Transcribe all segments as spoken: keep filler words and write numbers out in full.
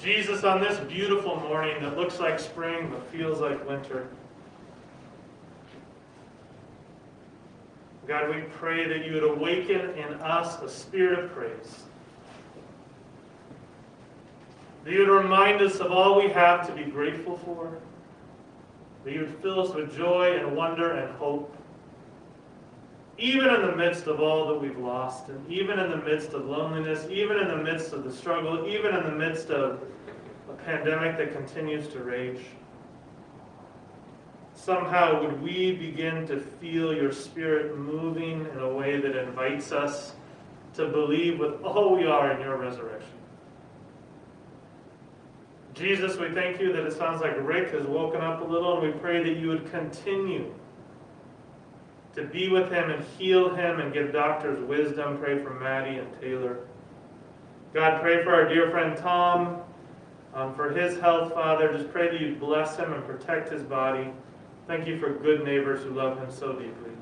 Jesus, on this beautiful morning that looks like spring but feels like winter, God, we pray that you would awaken in us a spirit of praise. That you would remind us of all we have to be grateful for. That you would fill us with joy and wonder and hope. Even in the midst of all that we've lost, and even in the midst of loneliness, even in the midst of the struggle, even in the midst of a pandemic that continues to rage, somehow would we begin to feel your Spirit moving in a way that invites us to believe with all we are in your resurrection. Jesus, we thank you that it sounds like Rick has woken up a little, and we pray that you would continue to be with him and heal him and give doctors wisdom. Pray for Maddie and Taylor. God, pray for our dear friend Tom, um, for his health, Father. Just pray that you bless him and protect his body. Thank you for good neighbors who love him so deeply.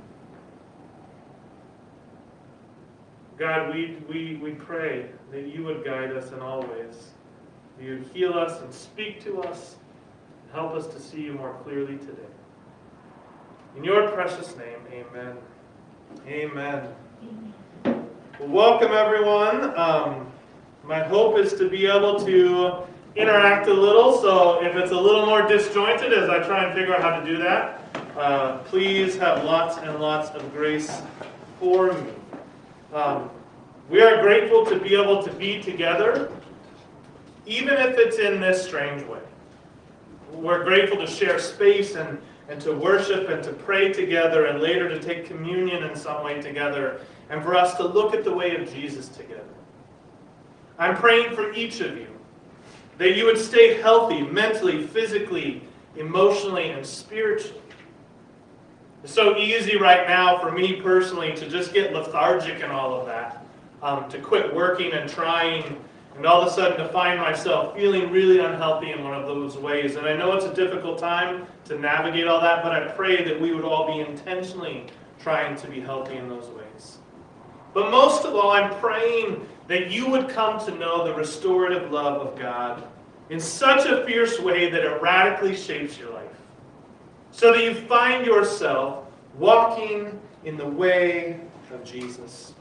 God, we, we, we pray that you would guide us in all ways. That you would heal us and speak to us and help us to see you more clearly today. In your precious name, amen. Amen. Well, welcome, everyone. Um, my hope is to be able to interact a little, so if it's a little more disjointed as I try and figure out how to do that, uh, please have lots and lots of grace for me. Um, we are grateful to be able to be together, even if it's in this strange way. We're grateful to share space and and to worship and to pray together, and later to take communion in some way together, and for us to look at the way of Jesus together. I'm praying for each of you, that you would stay healthy mentally, physically, emotionally, and spiritually. It's so easy right now for me personally to just get lethargic in all of that, um, to quit working and trying, and all of a sudden to find myself feeling really unhealthy in one of those ways. And I know it's a difficult time to navigate all that, but I pray that we would all be intentionally trying to be healthy in those ways. But most of all, I'm praying that you would come to know the restorative love of God in such a fierce way that it radically shapes your life, so that you find yourself walking in the way of Jesus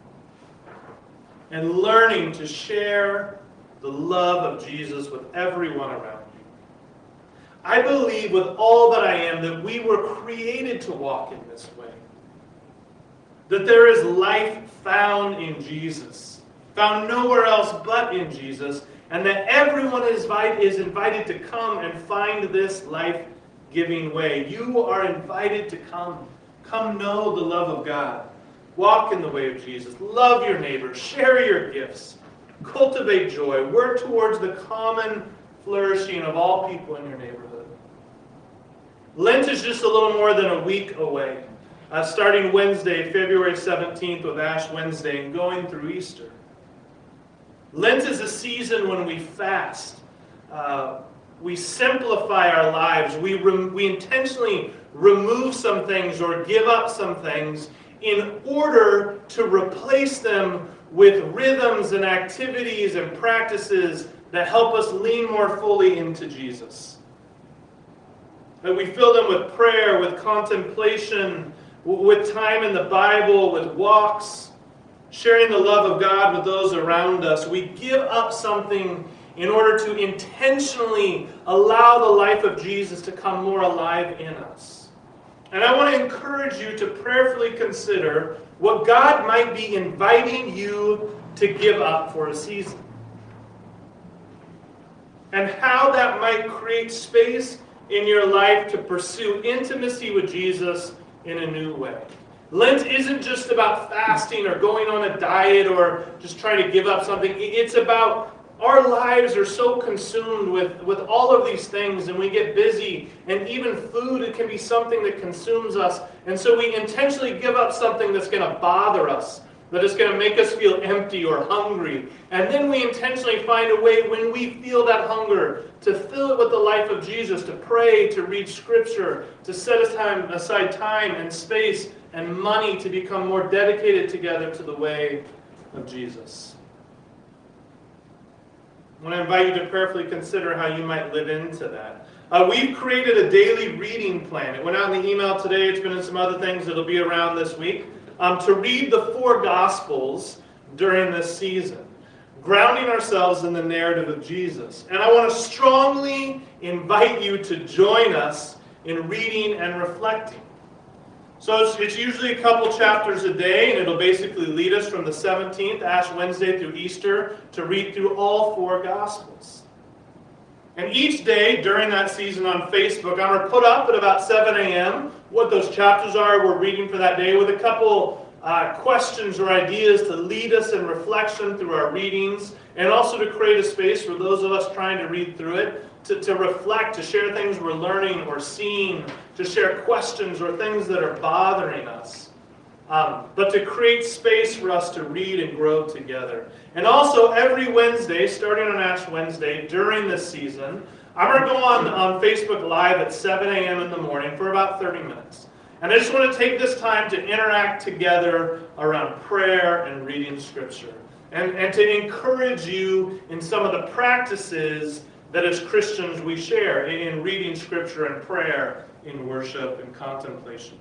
and learning to share the love of Jesus with everyone around you. I believe with all that I am that we were created to walk in this way. That there is life found in Jesus, found nowhere else but in Jesus, and that everyone is invited to come and find this life-giving way. You are invited to come. Come know the love of God. Walk in the way of Jesus. Love your neighbor. Share your gifts. Cultivate joy. Work towards the common flourishing of all people in your neighborhood. Lent is just a little more than a week away. Uh, starting Wednesday, February seventeenth with Ash Wednesday, and going through Easter. Lent is a season when we fast. Uh, we simplify our lives. We, re- we intentionally remove some things or give up some things in order to replace them with rhythms and activities and practices that help us lean more fully into Jesus. That we fill them with prayer, with contemplation, with time in the Bible, with walks, sharing the love of God with those around us. We give up something in order to intentionally allow the life of Jesus to come more alive in us. And I want to encourage you to prayerfully consider what God might be inviting you to give up for a season. And how that might create space in your life to pursue intimacy with Jesus in a new way. Lent isn't just about fasting or going on a diet or just trying to give up something. It's about our lives are so consumed with, with all of these things, and we get busy, and even food, it can be something that consumes us. And so we intentionally give up something that's going to bother us, that is going to make us feel empty or hungry. And then we intentionally find a way when we feel that hunger to fill it with the life of Jesus, to pray, to read Scripture, to set aside time and space and money to become more dedicated together to the way of Jesus. I want to invite you to prayerfully consider how you might live into that. Uh, we've created a daily reading plan. It went out in the email today. It's been in some other things that'll be around this week. Um, to read the four Gospels during this season, grounding ourselves in the narrative of Jesus. And I want to strongly invite you to join us in reading and reflecting. So it's, it's usually a couple chapters a day, and it'll basically lead us from the seventeenth, Ash Wednesday, through Easter, to read through all four Gospels. And each day during that season on Facebook, I'm going to put up at about seven a.m. what those chapters are we're reading for that day, with a couple uh, questions or ideas to lead us in reflection through our readings, and also to create a space for those of us trying to read through it to, to reflect, to share things we're learning or seeing, to share questions or things that are bothering us. Um, but to create space for us to read and grow together. And also every Wednesday, starting on Ash Wednesday, during this season, I'm going to go on, on Facebook Live at seven a.m. in the morning for about thirty minutes. And I just want to take this time to interact together around prayer and reading Scripture. And, and to encourage you in some of the practices that as Christians we share in reading Scripture and prayer, in worship and contemplation.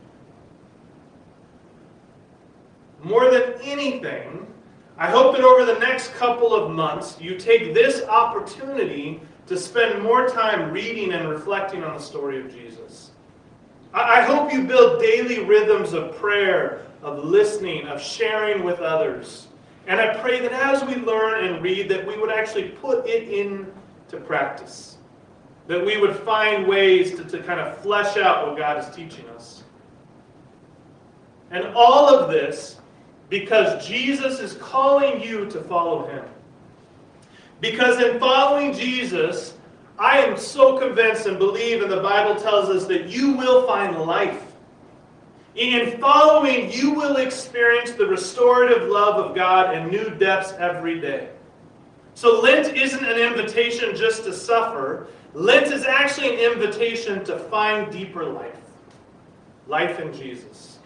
More than anything, I hope that over the next couple of months, you take this opportunity to spend more time reading and reflecting on the story of Jesus. I hope you build daily rhythms of prayer, of listening, of sharing with others. And I pray that as we learn and read, that we would actually put it into practice. That we would find ways to, to kind of flesh out what God is teaching us. And all of this because Jesus is calling you to follow him. Because in following Jesus, I am so convinced and believe, and the Bible tells us, that you will find life. In following, you will experience the restorative love of God in new depths every day. So Lent isn't an invitation just to suffer. Lent is actually an invitation to find deeper life. Life in Jesus.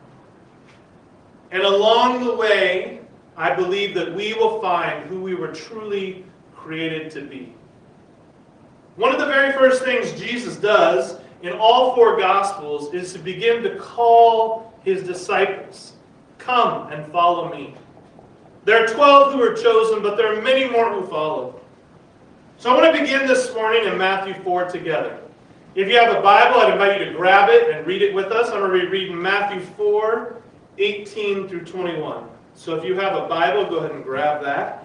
And along the way, I believe that we will find who we were truly created to be. One of the very first things Jesus does in all four Gospels is to begin to call his disciples. Come and follow me. There are twelve who are chosen, but there are many more who follow. So I want to begin this morning in Matthew four together. If you have a Bible, I'd invite you to grab it and read it with us. I'm going to be reading Matthew four, eighteen through twenty-one. So if you have a Bible, go ahead and grab that.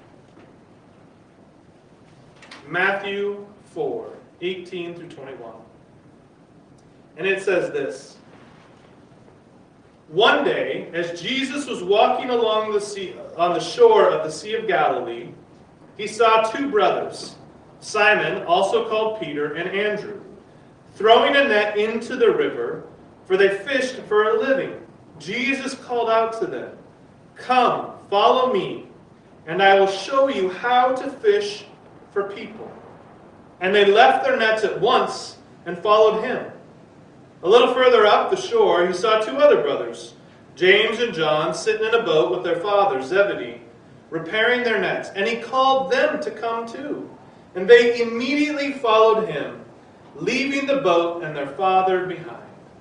Matthew four, eighteen through twenty-one. And it says this. One day, as Jesus was walking along the sea, on the shore of the Sea of Galilee, he saw two brothers, Simon, also called Peter, and Andrew, throwing a net into the river, for they fished for a living. Jesus called out to them, "Come, follow me, and I will show you how to fish for people." And they left their nets at once and followed him. A little further up the shore, he saw two other brothers, James and John, sitting in a boat with their father, Zebedee, repairing their nets. And he called them to come too. And they immediately followed him, leaving the boat and their father behind.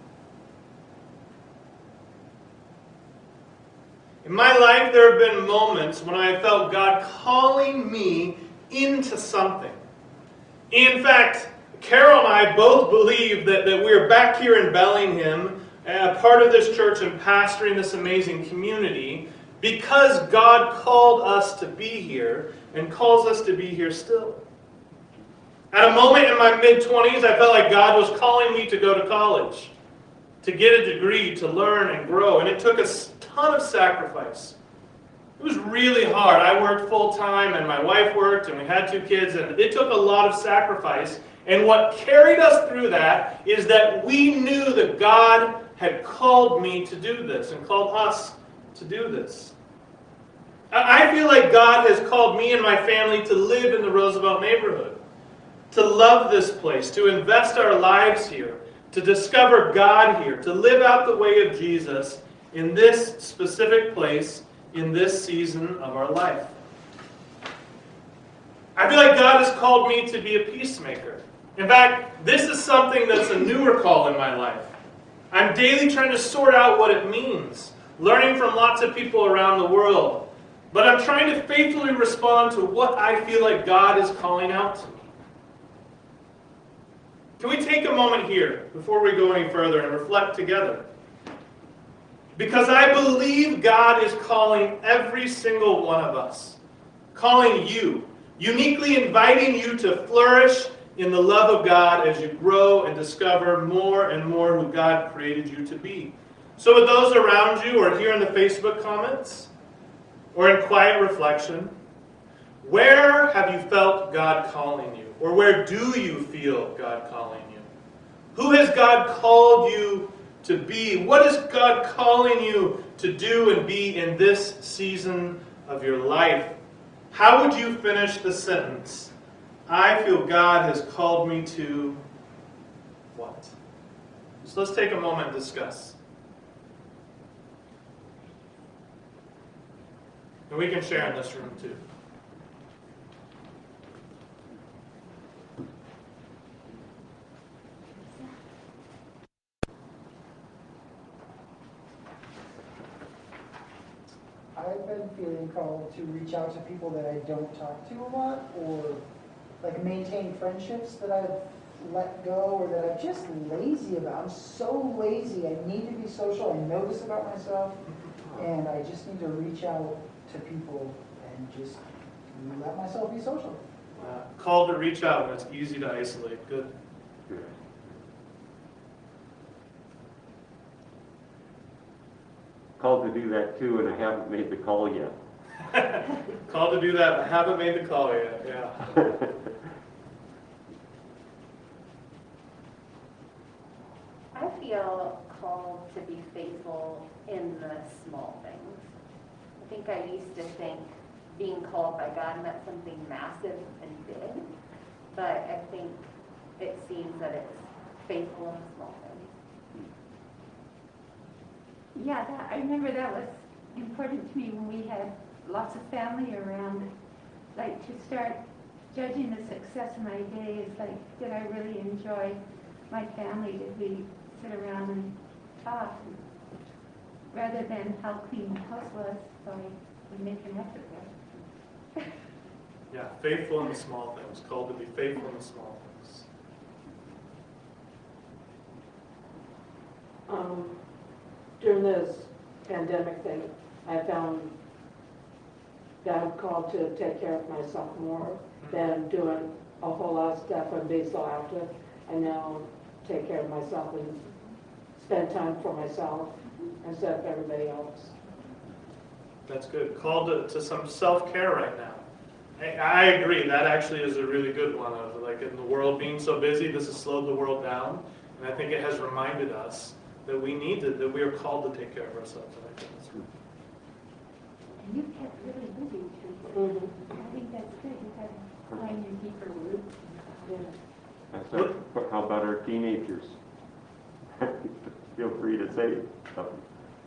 In my life, there have been moments when I felt God calling me into something. In fact, Carol and I both believe that, that we're back here in Bellingham, uh, part of this church and pastoring this amazing community, because God called us to be here and calls us to be here still. At a moment in my mid-twenties, I felt like God was calling me to go to college, to get a degree, to learn and grow, and it took a ton of sacrifice. It was really hard. I worked full-time, and my wife worked, and we had two kids, and it took a lot of sacrifice. And what carried us through that is that we knew that God had called me to do this and called us to do this. I feel like God has called me and my family to live in the Roosevelt neighborhood, to love this place, to invest our lives here, to discover God here, to live out the way of Jesus in this specific place, in this season of our life. I feel like God has called me to be a peacemaker. In fact, this is something that's a newer call in my life. I'm daily trying to sort out what it means, learning from lots of people around the world. But I'm trying to faithfully respond to what I feel like God is calling out to me. Can we take a moment here before we go any further and reflect together? Because I believe God is calling every single one of us, calling you, uniquely inviting you to flourish in the love of God as you grow and discover more and more who God created you to be. So with those around you, or here in the Facebook comments, or in quiet reflection, where have you felt God calling you? Or where do you feel God calling you? Who has God called you to be? What is God calling you to do and be in this season of your life? How would you finish the sentence? I feel God has called me to what? So let's take a moment and discuss. And we can share in this room too. I've been feeling called to reach out to people that I don't talk to a lot, or like maintain friendships that I've let go or that I'm just lazy about. I'm so lazy. I need to be social. I know this about myself, and I just need to reach out to people and just let myself be social. Uh, called to reach out when it's easy to isolate. Good. Called to do that too, and I haven't made the call yet. Called to do that, I haven't made the call yet. Yeah. I feel called to be faithful in the small things. I think I used to think being called by God meant something massive and big, but I think it seems that it's faithful in the small things. Yeah, that, I remember that was important to me when we had lots of family around. Like, to start judging the success of my day is like, did I really enjoy my family? Did we sit around and talk? Rather than how clean the house was, so we make an effort there. Yeah, faithful in the small things. Called to be faithful in the small things. Um, during this pandemic thing, I found God called to take care of myself more than doing a whole lot of stuff and be so active. I now take care of myself and spend time for myself instead of everybody else. That's good. Called to, to some self-care right now. I, I agree. That actually is a really good one. Of like, in the world being so busy, this has slowed the world down, and I think it has reminded us that we need to, that we are called to take care of ourselves. And I think that's good. And you've kept really busy too. Mm-hmm. I think that's good. You have to find your deeper roots. Yeah. That's our, how about our teenagers? Feel free to say something.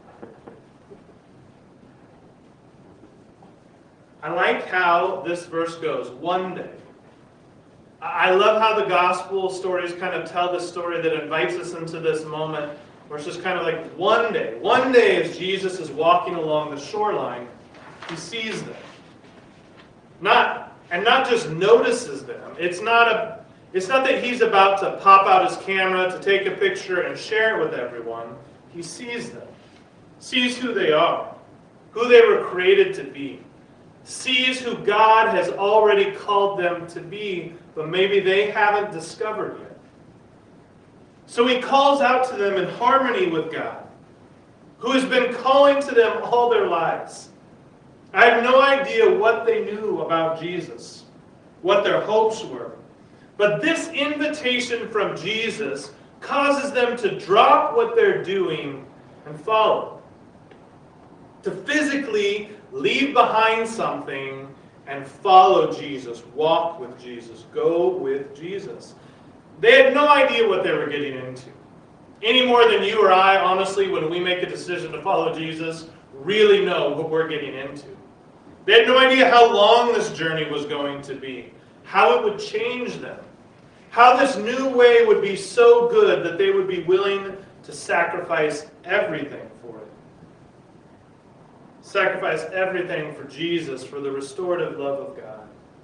I like how this verse goes, one day. I love how the gospel stories kind of tell the story that invites us into this moment where it's just kind of like one day. One day as Jesus is walking along the shoreline, he sees them. Not, and not just notices them. It's not a, it's not that he's about to pop out his camera to take a picture and share it with everyone. He sees them. Sees who they are. Who they were created to be. Sees who God has already called them to be, but maybe they haven't discovered yet. So he calls out to them in harmony with God, who has been calling to them all their lives. I have no idea what they knew about Jesus, what their hopes were. But this invitation from Jesus causes them to drop what they're doing and follow. To physically leave behind something and follow Jesus. Walk with Jesus. Go with Jesus. They had no idea what they were getting into. Any more than you or I, honestly, when we make a decision to follow Jesus, really know what we're getting into. They had no idea how long this journey was going to be, how it would change them, how this new way would be so good that they would be willing to sacrifice everything for it. Sacrifice everything for Jesus, for the restorative love of God.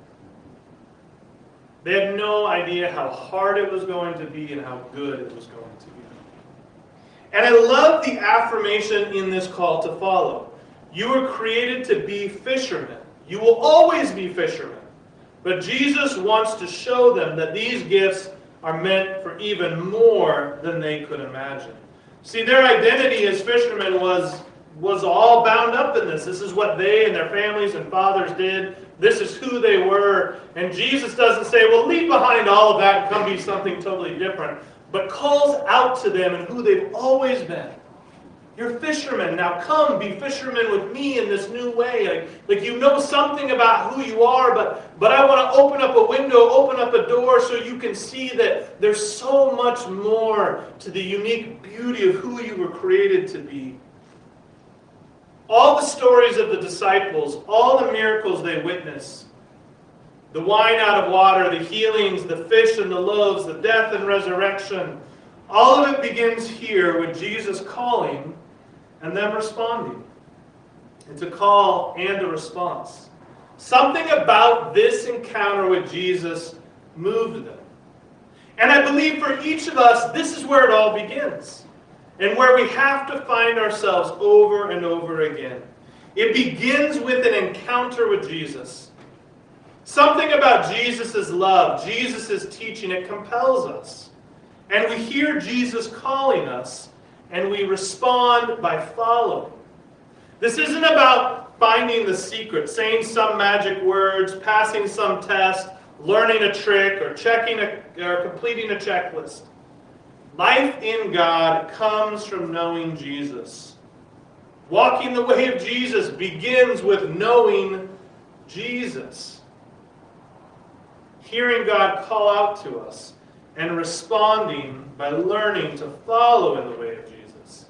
They had no idea how hard it was going to be and how good it was going to be. And I love the affirmation in this call to follow. You were created to be fishermen. You will always be fishermen. But Jesus wants to show them that these gifts are meant for even more than they could imagine. See, their identity as fishermen was, was all bound up in this. This is what they and their families and fathers did. This is who they were. And Jesus doesn't say, well, leave behind all of that and come be something totally different. But calls out to them and who they've always been. You're fishermen. Now come be fishermen with me in this new way. Like, like you know something about who you are, but, but I want to open up a window, open up a door so you can see that there's so much more to the unique beauty of who you were created to be. All the stories of the disciples, all the miracles they witnessed, the wine out of water, the healings, the fish and the loaves, the death and resurrection, all of it begins here with Jesus calling and them responding. It's a call and a response. Something about this encounter with Jesus moved them. And I believe for each of us, this is where it all begins. And where we have to find ourselves over and over again. It begins with an encounter with Jesus. Something about Jesus' love, Jesus' teaching, it compels us. And we hear Jesus calling us, and we respond by following. This isn't about finding the secret, saying some magic words, passing some test, learning a trick, or checking a, or completing a checklist. Life in God comes from knowing Jesus. Walking the way of Jesus begins with knowing Jesus. Hearing God call out to us and responding by learning to follow in the way of Jesus.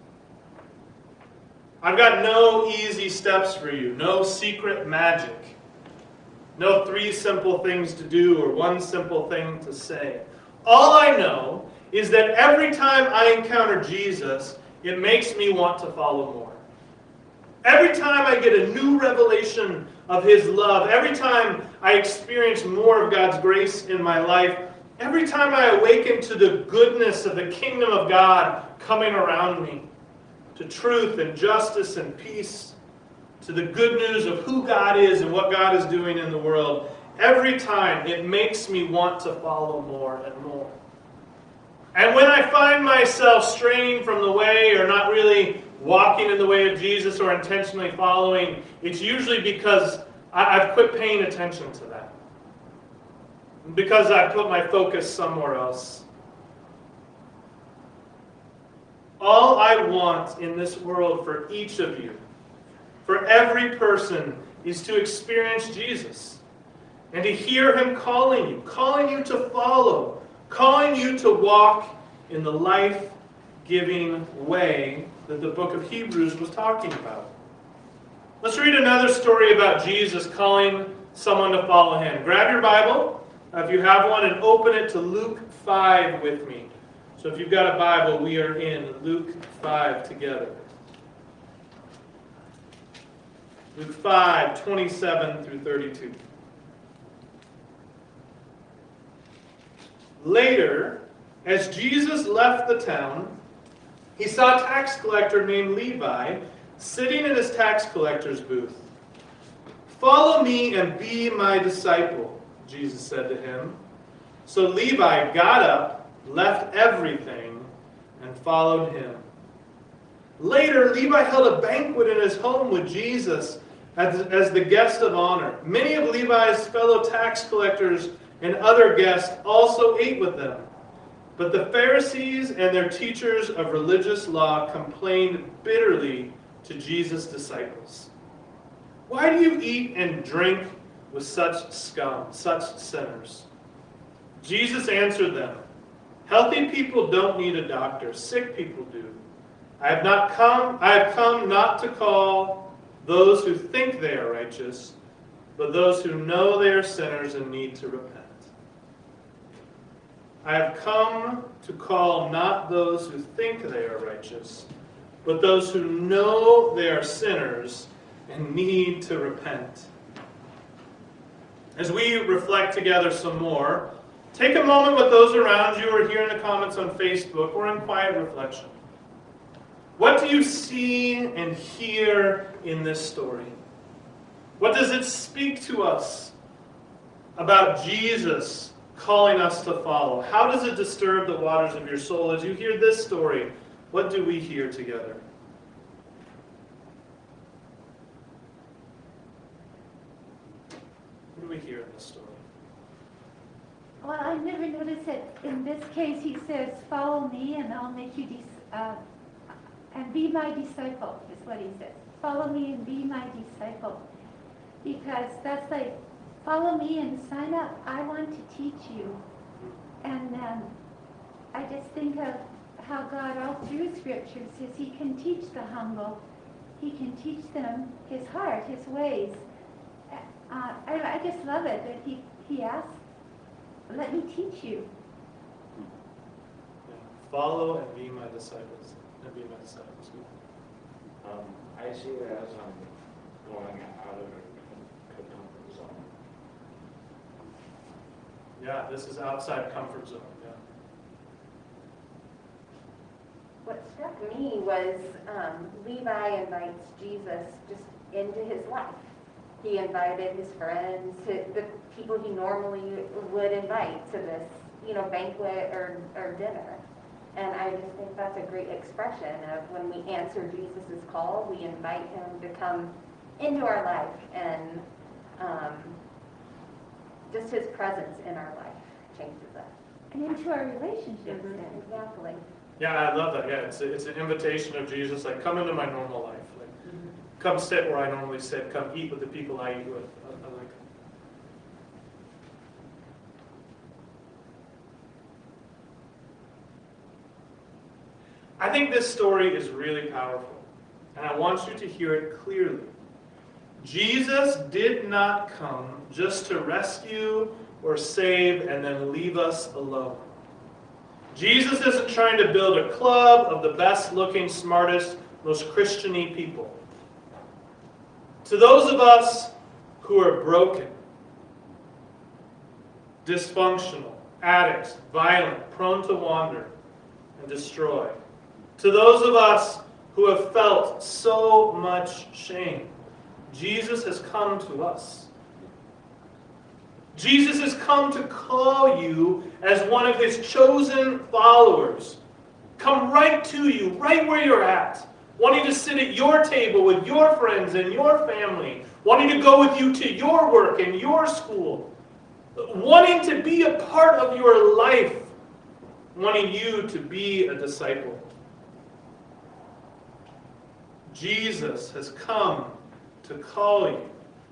I've got no easy steps for you, no secret magic, no three simple things to do or one simple thing to say. All I know is that every time I encounter Jesus, it makes me want to follow more. Every time I get a new revelation of His love, every time I experience more of God's grace in my life, every time I awaken to the goodness of the kingdom of God coming around me, to truth and justice and peace, to the good news of who God is and what God is doing in the world, every time it makes me want to follow more and more. And when I find myself straying from the way or not really walking in the way of Jesus or intentionally following, it's usually because I've quit paying attention to that. Because I've put my focus somewhere else. All I want in this world for each of you, for every person, is to experience Jesus. And to hear Him calling you, calling you to follow, calling you to walk in the life-giving way that the book of Hebrews was talking about. Let's read another story about Jesus calling someone to follow Him. Grab your Bible, if you have one, and open it to Luke five with me. So if you've got a Bible, we are in Luke five together. Luke five, twenty-seven through thirty-two. Later, as Jesus left the town, he saw a tax collector named Levi sitting in his tax collector's booth. "Follow me and be my disciple," Jesus said to him. So Levi got up, left everything, and followed him. Later, Levi held a banquet in his home with Jesus as, as the guest of honor. Many of Levi's fellow tax collectors and other guests also ate with them. But the Pharisees and their teachers of religious law complained bitterly to Jesus' disciples. "Why do you eat and drink with such scum, such sinners?" Jesus answered them, "Healthy people don't need a doctor, sick people do. I have not come, I have come not to call those who think they are righteous, but those who know they are sinners and need to repent. I have come to call not those who think they are righteous, but those who know they are sinners and need to repent. As we reflect together some more, take a moment with those around you or here in the comments on Facebook or in quiet reflection. What do you see and hear in this story? What does it speak to us about Jesus calling us to follow? How does it disturb the waters of your soul? As you hear this story, what do we hear together? What do we hear in this story? Well, I never noticed that in this case he says, follow me and I'll make you, dis- uh, and be my disciple, is what he says. Follow me and be my disciple. Because that's like, follow me and sign up. I want to teach you. And um, I just think of how God all through Scripture says he can teach the humble. He can teach them his heart, his ways. Uh, I, I just love it that he, he asks, let me teach you. Follow and be my disciples. And be my disciples. Um, I see it as um, going out of a comfort zone. Yeah, this is outside comfort zone. Yeah. What struck me was um, Levi invites Jesus just into his life. He invited his friends, to the people he normally would invite to this, you know, banquet or, or dinner. And I just think that's a great expression of when we answer Jesus' call, we invite him to come into our life, and um, just his presence in our life changes us. And into our relationships Mm-hmm. then. Exactly. Yeah, I love that. Yeah, it's a, it's an invitation of Jesus, like, come into my normal life. Like, come sit where I normally sit. Come eat with the people I eat with. I, I like it. I think this story is really powerful, and I want you to hear it clearly. Jesus did not come just to rescue or save and then leave us alone. Jesus isn't trying to build a club of the best-looking, smartest, most Christian-y people. To those of us who are broken, dysfunctional, addicts, violent, prone to wander and destroy. To those of us who have felt so much shame, Jesus has come to us. Jesus has come to call you as one of his chosen followers. Come right to you, right where you're at. Wanting to sit at your table with your friends and your family. Wanting to go with you to your work and your school. Wanting to be a part of your life. Wanting you to be a disciple. Jesus has come to call you.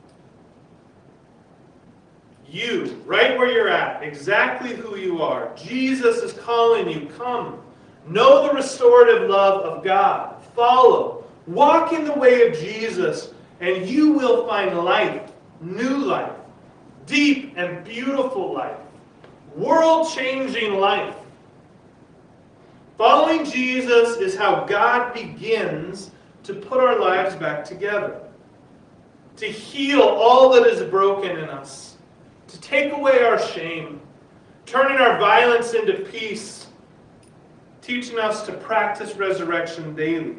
You, right where you're at, exactly who you are. Jesus is calling you. Come. Know the restorative love of God. Follow. Walk in the way of Jesus, and you will find life, new life, deep and beautiful life, world-changing life. Following Jesus is how God begins to put our lives back together, to heal all that is broken in us, to take away our shame, turning our violence into peace, teaching us to practice resurrection daily.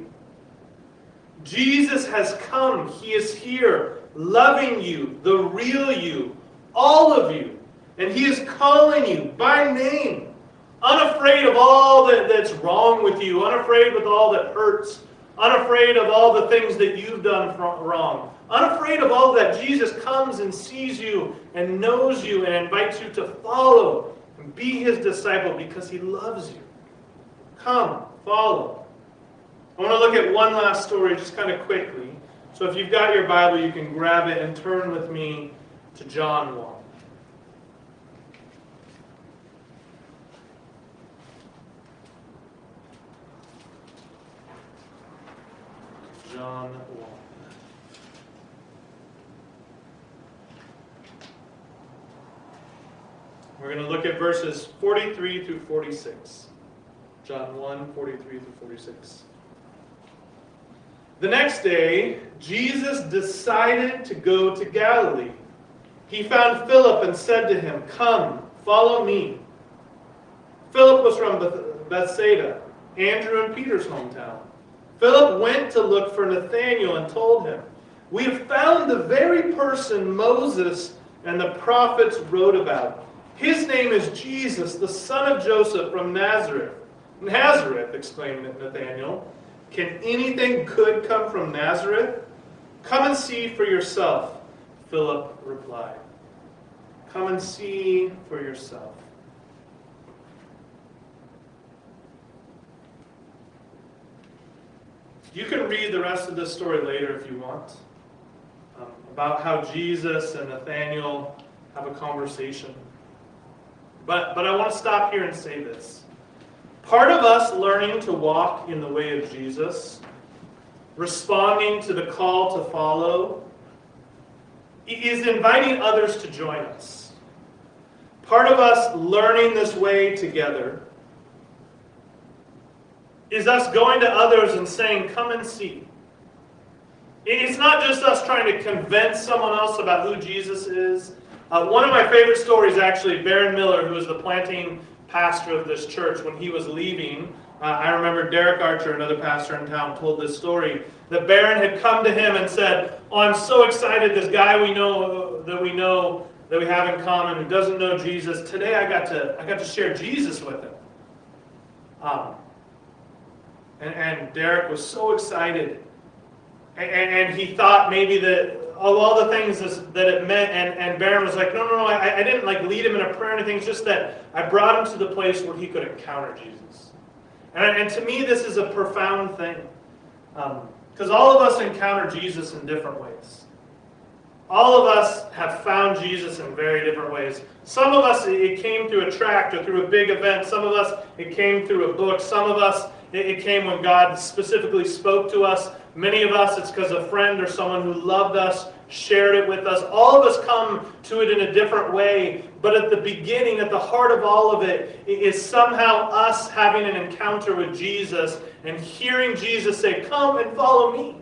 Jesus has come. He is here, loving you, the real you, all of you. And he is calling you by name, unafraid of all that, that's wrong with you, unafraid with all that hurts, unafraid of all the things that you've done wrong, unafraid of all that. Jesus comes and sees you and knows you and invites you to follow and be his disciple because he loves you. Come, follow. I want to look at one last story just kind of quickly. So if you've got your Bible, you can grab it and turn with me to John one. John one. We're going to look at verses forty-three through forty-six. John one, forty-three through forty-six. The next day, Jesus decided to go to Galilee. He found Philip and said to him, "Come, follow me." Philip was from Beth- Bethsaida, Andrew and Peter's hometown. Philip went to look for Nathanael and told him, "We have found the very person Moses and the prophets wrote about. His name is Jesus, the son of Joseph from Nazareth." "Nazareth," exclaimed Nathanael. "Can anything good come from Nazareth? Come and see for yourself," Philip replied. Come and see for yourself. You can read the rest of this story later if you want, um, about how Jesus and Nathanael have a conversation. But, but I want to stop here and say this. Part of us learning to walk in the way of Jesus, responding to the call to follow, is inviting others to join us. Part of us learning this way together is us going to others and saying, "Come and see." It's not just us trying to convince someone else about who Jesus is. Uh, one of my favorite stories, actually, Baron Miller, who was the planting pastor of this church, when he was leaving, uh, I remember Derek Archer, another pastor in town, told this story, that Baron had come to him and said, "Oh, I'm so excited, this guy we know, that we know, that we have in common, who doesn't know Jesus, today I got to, I got to share Jesus with him." Um, and, and Derek was so excited. And, and he thought maybe that of all the things that it meant, and, and Baron was like, no, no, no, I, I didn't like lead him in a prayer or anything. It's just that I brought him to the place where he could encounter Jesus. And, and to me, this is a profound thing. Because um, all of us encounter Jesus in different ways. All of us have found Jesus in very different ways. Some of us, it came through a tract or through a big event. Some of us, it came through a book. Some of us, it, it came when God specifically spoke to us. Many of us, it's because a friend or someone who loved us shared it with us. All of us come to it in a different way, but at the beginning, at the heart of all of it, is somehow us having an encounter with Jesus and hearing Jesus say, "Come and follow me."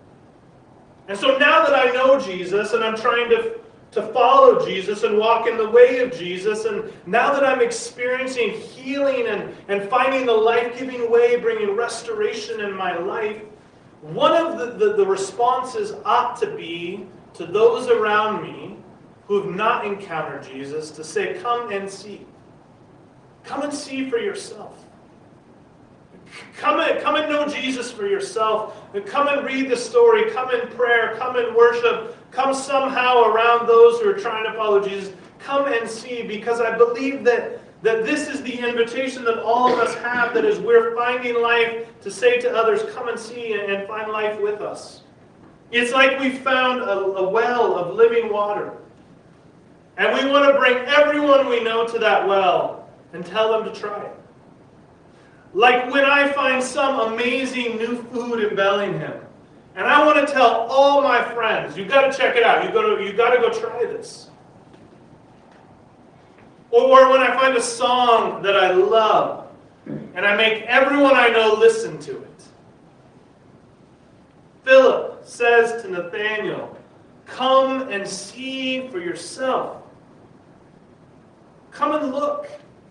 And so now that I know Jesus and I'm trying to, to follow Jesus and walk in the way of Jesus, and now that I'm experiencing healing and, and finding the life-giving way, bringing restoration in my life, one of the, the, the responses ought to be to those around me who have not encountered Jesus to say, "Come and see. Come and see for yourself. Come and, come and know Jesus for yourself. Come and read the story. Come in prayer. Come in worship. Come somehow around those who are trying to follow Jesus. Come and see," because I believe that That this is the invitation that all of us have, that as we're finding life, to say to others, "Come and see and find life with us." It's like we found a, a well of living water. And we want to bring everyone we know to that well and tell them to try it. Like when I find some amazing new food in Bellingham, and I want to tell all my friends, "You've got to check it out. You've got to, you've got to go try this." Or when I find a song that I love, and I make everyone I know listen to it. Philip says to Nathanael, "Come and see for yourself. Come and look.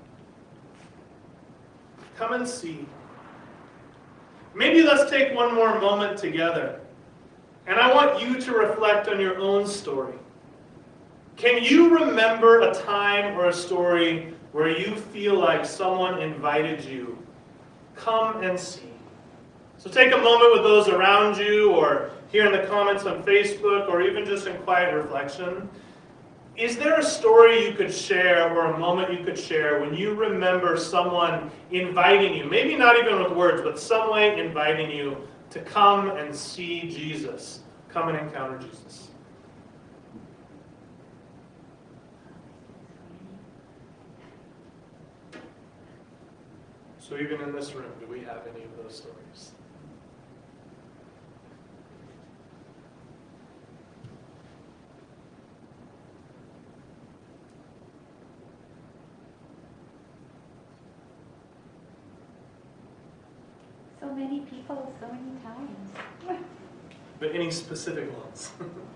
Come and see." Maybe let's take one more moment together. And I want you to reflect on your own story. Can you remember a time or a story where you feel like someone invited you? Come and see. So take a moment with those around you, or here in the comments on Facebook, or even just in quiet reflection. Is there a story you could share, or a moment you could share, when you remember someone inviting you, maybe not even with words, but some way inviting you to come and see Jesus, come and encounter Jesus? So even in this room, do we have any of those stories? many people so many times. But any specific ones?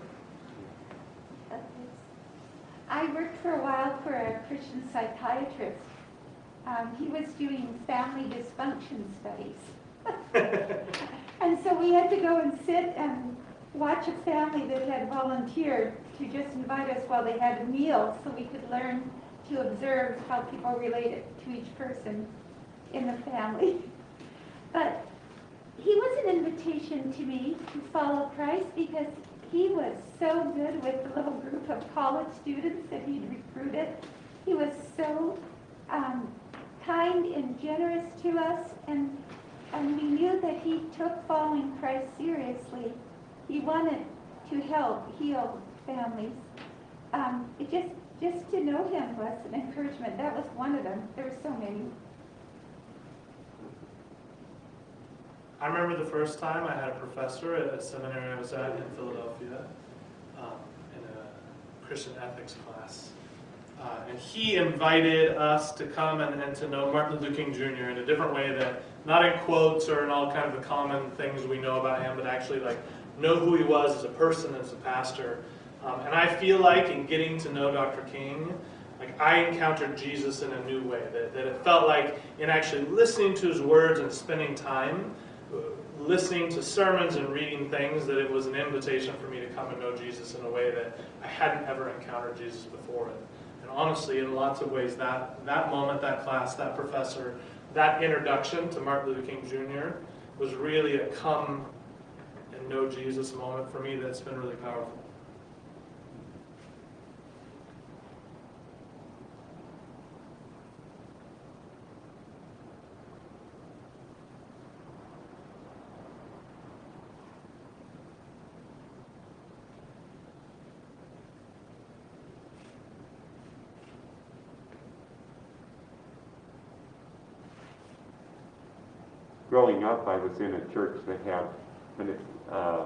I worked for a while for a Christian psychiatrist. Um, he was doing family dysfunction studies. And so we had to go and sit and watch a family that had volunteered to just invite us while they had a meal so we could learn to observe how people related to each person in the family. But he was an invitation to me to follow Christ because he was so good with the little group of college students that he'd recruited. He was so um, kind and generous to us, and, and we knew that he took following Christ seriously. He wanted to help heal families. Um, it just, just to know him was an encouragement. That was one of them. There were so many. I remember the first time I had a professor at a seminary I was at in Philadelphia, um, in a Christian ethics class. Uh, and he invited us to come and, and to know Martin Luther King Junior in a different way, that not in quotes or in all kind of the common things we know about him, but actually like know who he was as a person, as a pastor. Um, and I feel like in getting to know Doctor King, like I encountered Jesus in a new way, that, that it felt like in actually listening to his words and spending time, listening to sermons and reading things, that it was an invitation for me to come and know Jesus in a way that I hadn't ever encountered Jesus before. And, and honestly, in lots of ways, that, that moment, that class, that professor, that introduction to Martin Luther King Junior was really a come and know Jesus moment for me that's been really powerful. Growing up, I was in a church that had an, uh,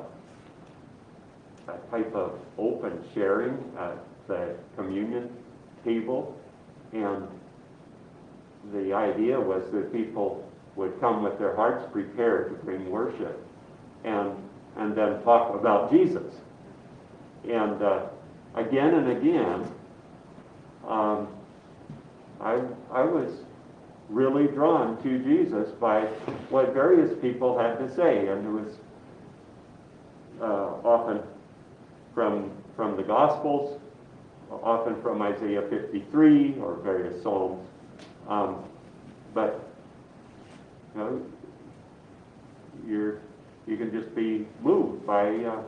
a type of open sharing at the communion table, and the idea was that people would come with their hearts prepared to bring worship, and and then talk about Jesus. And uh, again and again, um, I I was really drawn to Jesus by what various people had to say, and it was uh, often from from the Gospels, often from Isaiah fifty-three or various Psalms, um, but you know, you're you can just be moved by uh,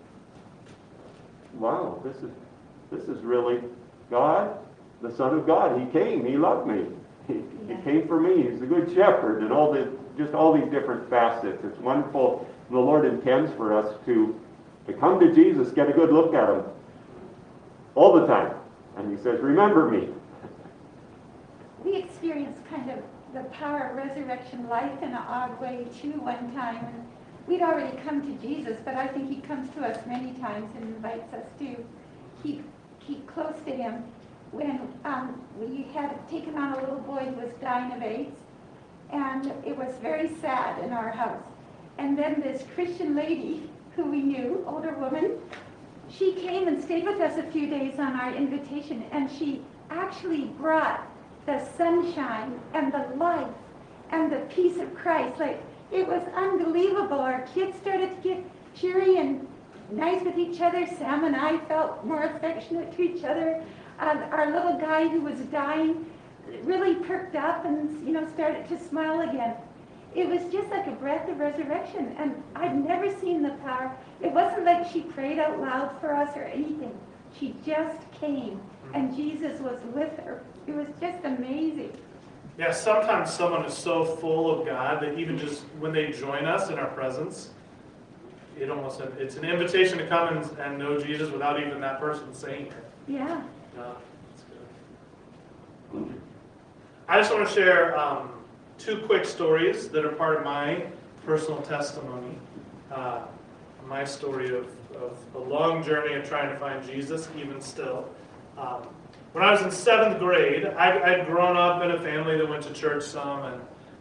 wow, this is this is really God, the Son of God. He came, He loved me. He, he came for me. He's the good shepherd, and all the just all these different facets. It's wonderful. The Lord intends for us to to come to Jesus, get a good look at him all the time, and He says, "Remember me." We experienced kind of the power of resurrection life in an odd way too one time. And we'd already come to Jesus, but I think He comes to us many times and invites us to keep keep close to Him. When um, we had taken on a little boy who was dying of AIDS, and it was very sad in our house. And then this Christian lady who we knew, older woman, she came and stayed with us a few days on our invitation, and she actually brought the sunshine and the life and the peace of Christ. Like, it was unbelievable. Our kids started to get cheery and nice with each other. Sam and I felt more affectionate to each other. Uh, our little guy who was dying really perked up and, you know, started to smile again. It was just like a breath of resurrection, and I'd never seen the power. It wasn't like she prayed out loud for us or anything. She just came, and Jesus was with her. It was just amazing. Yeah, sometimes someone is so full of God that even just when they join us in our presence, it almost it's an invitation to come and, and know Jesus without even that person saying it. Yeah. Yeah, that's good. I just want to share um, two quick stories that are part of my personal testimony. Uh, my story of, of a long journey of trying to find Jesus, even still. Um, when I was in seventh grade, I, I'd grown up in a family that went to church some and,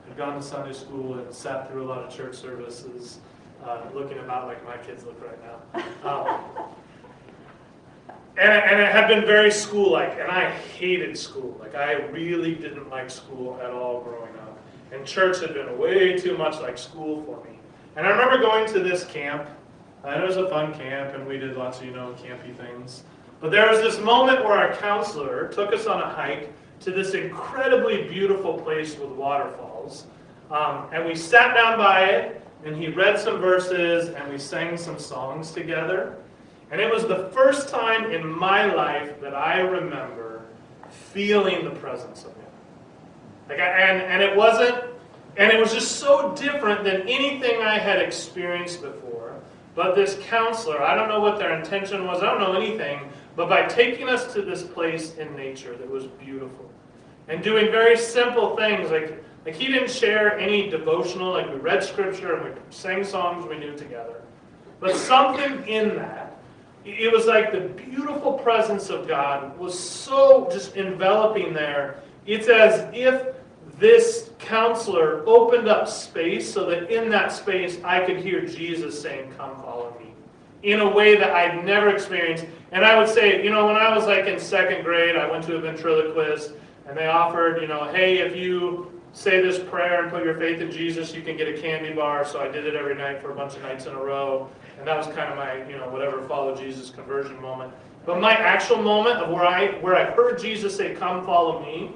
had gone to Sunday school and sat through a lot of church services, uh, looking about like my kids look right now. Um, and, and it had been very school-like, and I hated school. Like, I really didn't like school at all growing up. And church had been way too much like school for me. And I remember going to this camp, and it was a fun camp, and we did lots of, you know, campy things. But there was this moment where our counselor took us on a hike to this incredibly beautiful place with waterfalls. Um, and we sat down by it, and he read some verses, and we sang some songs together. And it was the first time in my life that I remember feeling the presence of him. Like I, and, and it wasn't, and it was just so different than anything I had experienced before. But this counselor, I don't know what their intention was, I don't know anything, but by taking us to this place in nature that was beautiful, and doing very simple things, like, like he didn't share any devotional, like we read scripture and we sang songs we knew together. But something in that, it was like the beautiful presence of God was so just enveloping there. It's as if this counselor opened up space so that in that space I could hear Jesus saying, "Come follow me," in a way that I'd never experienced. And I would say, you know, when I was like in second grade, I went to a ventriloquist, and they offered, you know, hey, if you say this prayer and put your faith in Jesus, you can get a candy bar. So I did it every night for a bunch of nights in a row. And that was kind of my, you know, whatever, follow Jesus conversion moment. But my actual moment of where I where I heard Jesus say, "Come follow me,"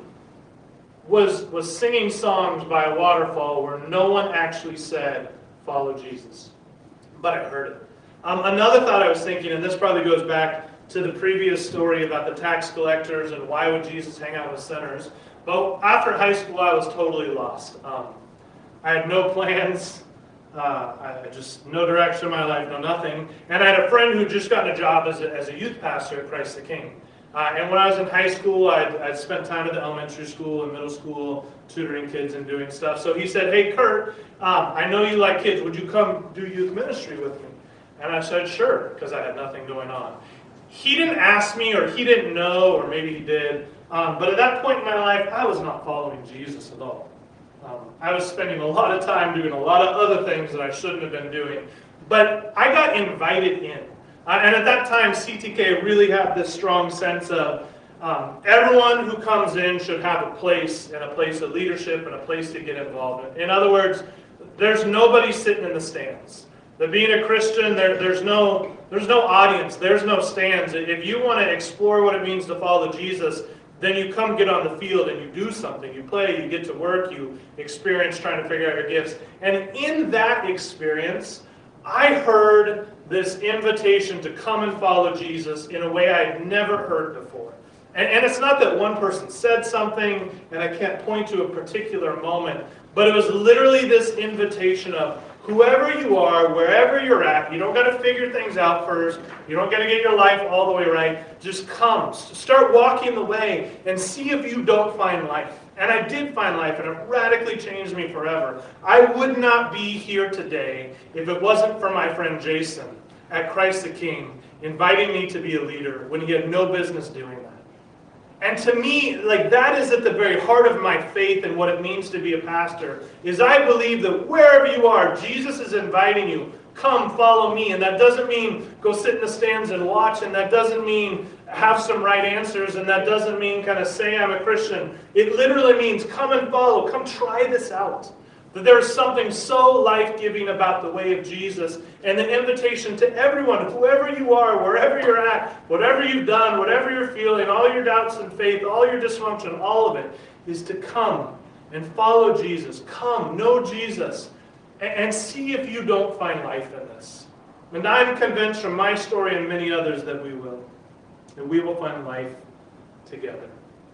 was was singing songs by a waterfall where no one actually said, "Follow Jesus." But I heard it. Um, another thought I was thinking, and this probably goes back to the previous story about the tax collectors and why would Jesus hang out with sinners. But after high school, I was totally lost. Um, I had no plans. Uh, I just, no direction in my life, no nothing. And I had a friend who just got a job as a, as a youth pastor at Christ the King. Uh, and when I was in high school, I'd, I'd spent time at the elementary school and middle school tutoring kids and doing stuff. So he said, "Hey, Kurt, um, I know you like kids. Would you come do youth ministry with me?" And I said, "Sure," because I had nothing going on. He didn't ask me, or he didn't know, or maybe he did. Um, but at that point in my life, I was not following Jesus at all. Um, I was spending a lot of time doing a lot of other things that I shouldn't have been doing. But I got invited in. Uh, and at that time, C T K really had this strong sense of um, everyone who comes in should have a place, and a place of leadership, and a place to get involved in. In other words, there's nobody sitting in the stands. That being a Christian, there, there's no there's no audience, there's no stands. If you want to explore what it means to follow Jesus, then you come get on the field and you do something. You play, you get to work, you experience trying to figure out your gifts. And in that experience, I heard this invitation to come and follow Jesus in a way I'd never heard before. And, and it's not that one person said something, and I can't point to a particular moment, but it was literally this invitation of, whoever you are, wherever you're at, you don't got to figure things out first. You don't got to get your life all the way right. Just come. Start walking the way and see if you don't find life. And I did find life, and it radically changed me forever. I would not be here today if it wasn't for my friend Jason at Christ the King inviting me to be a leader when he had no business doing that. And to me, like, that is at the very heart of my faith and what it means to be a pastor, is I believe that wherever you are, Jesus is inviting you, come follow me. And that doesn't mean go sit in the stands and watch, and that doesn't mean have some right answers, and that doesn't mean kind of say I'm a Christian. It literally means come and follow, come try this out. That there is something so life-giving about the way of Jesus, and the invitation to everyone, whoever you are, wherever you're at, whatever you've done, whatever you're feeling, all your doubts and faith, all your dysfunction, all of it, is to come and follow Jesus. Come, know Jesus, and, and see if you don't find life in this. And I'm convinced from my story and many others that we will. That we will find life together.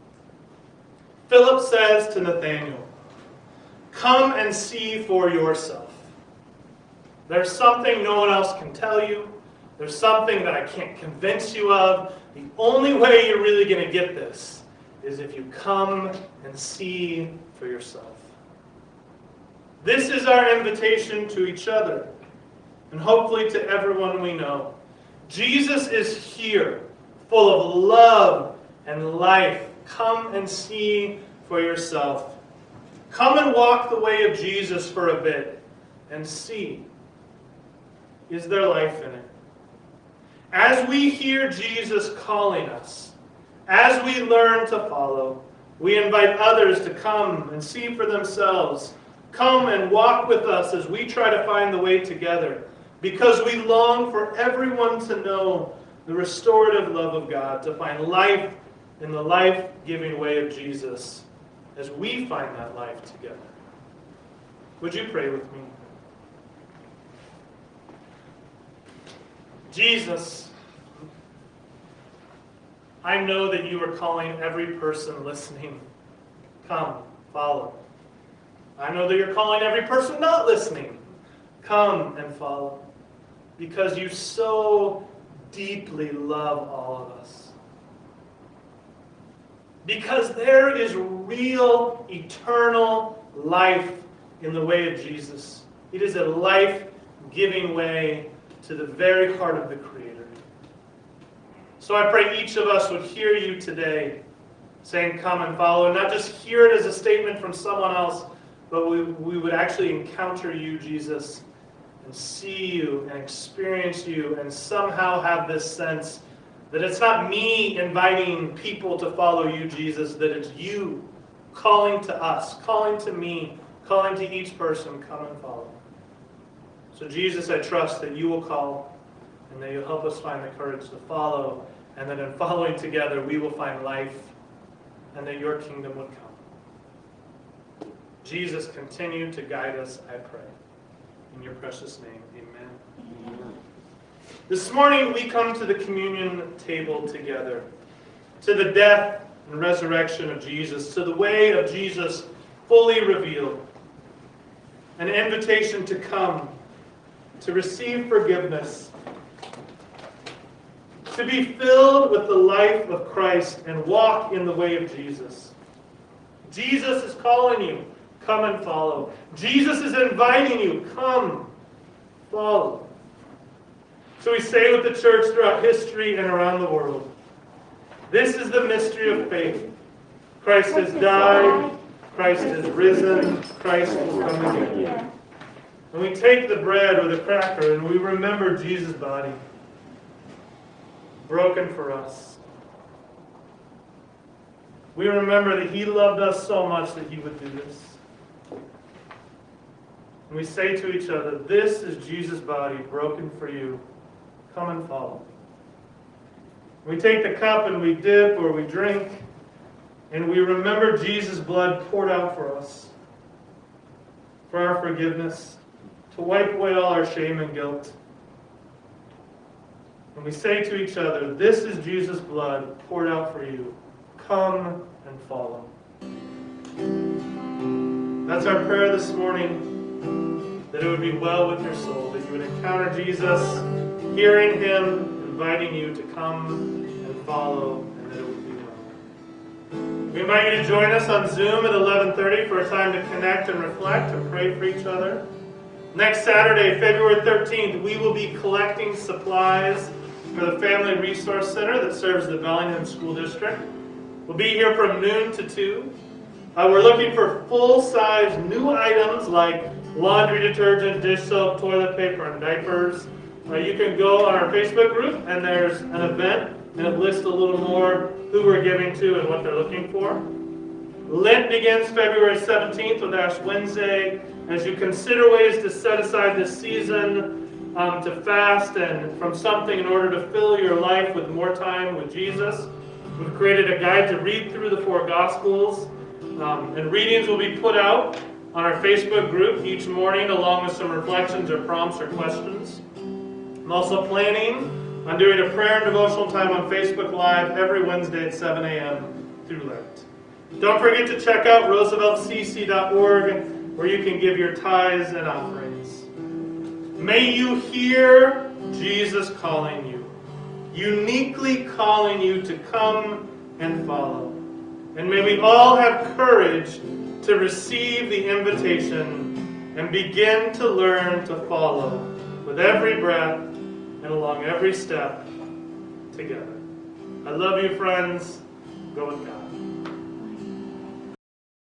Philip says to Nathanael, "Come and see for yourself." There's something no one else can tell you. There's something that I can't convince you of. The only way you're really going to get this is if you come and see for yourself. This is our invitation to each other, and hopefully to everyone we know. Jesus is here, full of love and life. Come and see for yourself. Come and walk the way of Jesus for a bit and see, is there life in it? As we hear Jesus calling us, as we learn to follow, we invite others to come and see for themselves. Come and walk with us as we try to find the way together, because we long for everyone to know the restorative love of God, to find life in the life-giving way of Jesus as we find that life together. Would you pray with me? Jesus, I know that you are calling every person listening. Come, follow. I know that you're calling every person not listening. Come and follow. Because you so deeply love all of us. Because there is real, eternal life in the way of Jesus. It is a life-giving way to the very heart of the Creator. So I pray each of us would hear you today saying, come and follow, and not just hear it as a statement from someone else, but we, we would actually encounter you, Jesus, and see you and experience you and somehow have this sense that it's not me inviting people to follow you, Jesus, that it's you calling to us, calling to me, calling to each person, come and follow. So Jesus, I trust that you will call and that you'll help us find the courage to follow, and that in following together we will find life and that your kingdom would come. Jesus, continue to guide us, I pray. In your precious name, amen. Amen. This morning we come to the communion table together, to the death and resurrection of Jesus, to the way of Jesus fully revealed, an invitation to come, to receive forgiveness, to be filled with the life of Christ and walk in the way of Jesus. Jesus is calling you, come and follow. Jesus is inviting you, come, follow. So we say with the church throughout history and around the world, this is the mystery of faith. Christ has died, Christ has risen, Christ will come again. And we take the bread or the cracker and we remember Jesus' body, broken for us. We remember that he loved us so much that he would do this. And we say to each other, this is Jesus' body broken for you. Come and follow. We take the cup and we dip or we drink, and we remember Jesus' blood poured out for us, for our forgiveness, to wipe away all our shame and guilt. And we say to each other, this is Jesus' blood poured out for you. Come and follow. That's our prayer this morning, that it would be well with your soul, that you would encounter Jesus, hearing him, inviting you to come and follow, and that it would be well. We invite you to join us on Zoom at eleven thirty for a time to connect and reflect and pray for each other. Next Saturday, February thirteenth, we will be collecting supplies for the Family Resource Center that serves the Bellingham School District. We'll be here from noon to two. Uh, we're looking for full-size new items like laundry detergent, dish soap, toilet paper, and diapers. Uh, you can go on our Facebook group, and there's an event, and it lists a little more who we're giving to and what they're looking for. Lent begins February seventeenth with Ash Wednesday. As you consider ways to set aside this season um, to fast and from something in order to fill your life with more time with Jesus, we've created a guide to read through the four Gospels. Um, and readings will be put out on our Facebook group each morning along with some reflections or prompts or questions. I'm also planning on doing a prayer and devotional time on Facebook Live every Wednesday at seven a.m. through Lent. Don't forget to check out roosevelt c c dot org where you can give your tithes and offerings. May you hear Jesus calling you, uniquely calling you to come and follow. And may we all have courage to receive the invitation and begin to learn to follow with every breath and along every step together. I love you, friends. Go with God.